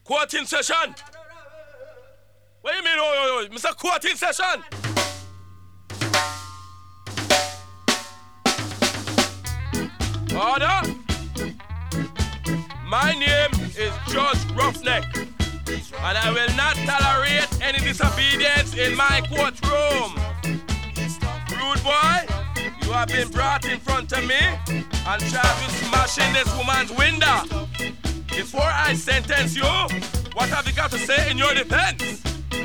Quoting session. What do you mean, oh, Mr. Quoting session? Order. My name is Judge Roughneck, and I will not tolerate any disobedience in my courtroom. Rude boy, you have been brought in front of me and charged with smashing this woman's window. Before I sentence you, what have you got to say in your defense?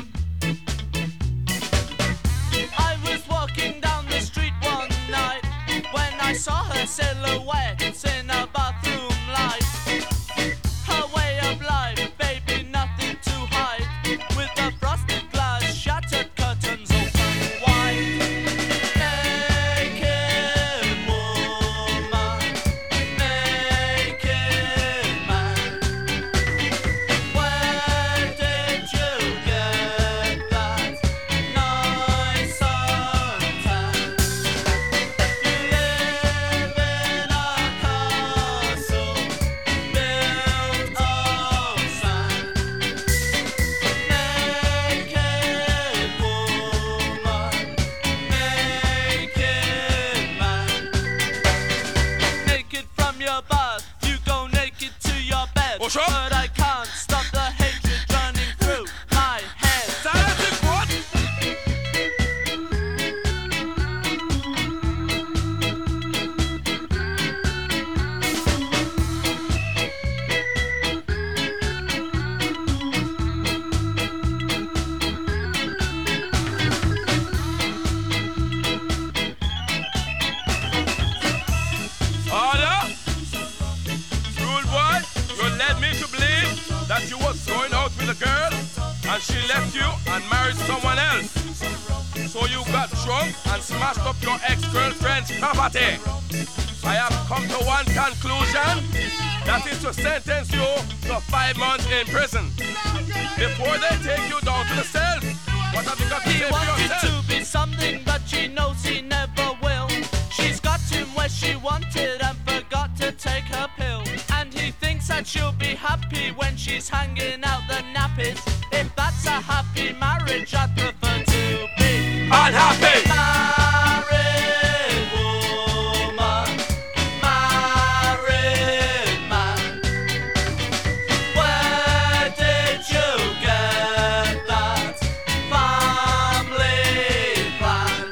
I was walking down the street one night when I saw her silhouette in a bathroom light. Her way of life, baby, nothing to hide. With the frosted glass, shattered curtains open wide. Naked woman, naked man. Where did you get that nice suntan? You live in a castle built of sand. Naked woman, naked man. Naked from your bath, you go naked to your bed. What's up? But I can't stop the hatred running through my head. Silence in court! Order! Rule boy, you led me to believe that you was going out with a girl and she left you and married someone else. So you got drunk and smashed up your ex-girlfriend's property. I have come to one conclusion, that is to sentence you to 5 months in prison. Before they take you down to the cells, what have you got to He say for wanted yourself? to be something, but she knows he never will. She's got him where she wanted and forgot to take her pill. And he thinks that she'll be happy when she's hanging out the nappies. If that's a happy marriage, I'd prefer to be Unhappy! married woman, married man. Where did you get that family plan?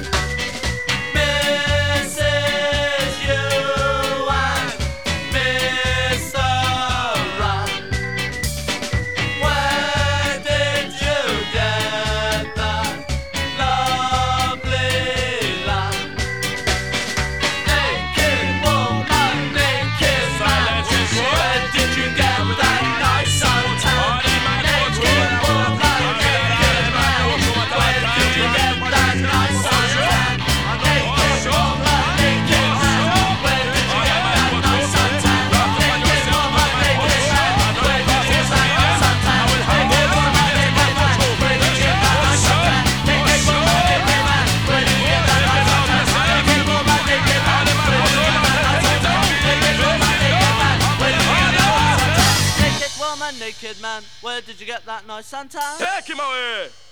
Mrs. You and Mr. Ram. Where did you get that lovely lamb? Naked woman, naked man. Where did you get that nice suntan? Naked woman, naked man. Where did you get that nice suntan? Naked woman, naked man. Where did you get that nice suntan? Naked woman, naked man. Where did you get that nice suntan? Naked woman, naked man. Where did you get that nice suntan? Naked woman, naked man. Where did you get that nice suntan? Naked woman, naked man. Where did you get that nice suntan? Naked woman, naked man. Where did you get that nice suntan? Naked woman, naked man. Where did you get that nice suntan? Take him away!